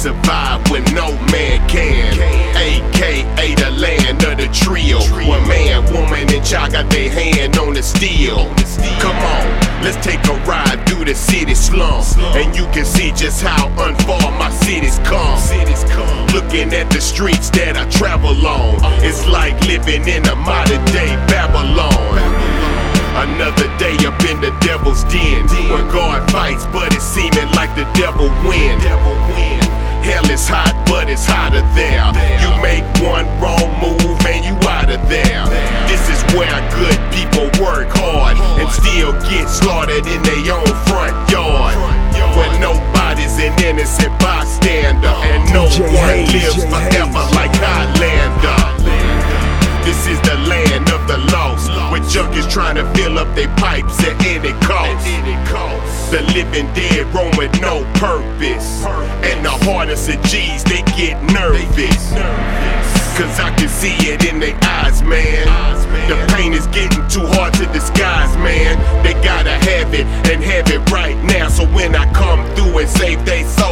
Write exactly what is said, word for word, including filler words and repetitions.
survive when no man can. A K A the land of the trio. One man, woman, and child got their hand on the steel. Come on, let's take a ride through the city slums, and you can see just how unfar my city's come. Looking at the streets that I travel on, it's like living in a modern day Babylon. Another day up in the devil's den, when God fights but it's seeming like the devil win. Hell is hot but it's hotter there. You make one wrong move and you out of there. This is where good people work hard and still get slaughtered in their own front yard, where nobody's an innocent bystander and no one lives forever like Highlander. This is the land of the lost, where junkies trying to fill up their pipes at any cost. The living dead roam with no purpose, and the hardest of G's, they get nervous. Cause I can see it in their eyes, man. The pain is getting too hard to disguise, man. They gotta have it and have it right now, so when I come through and save they soul,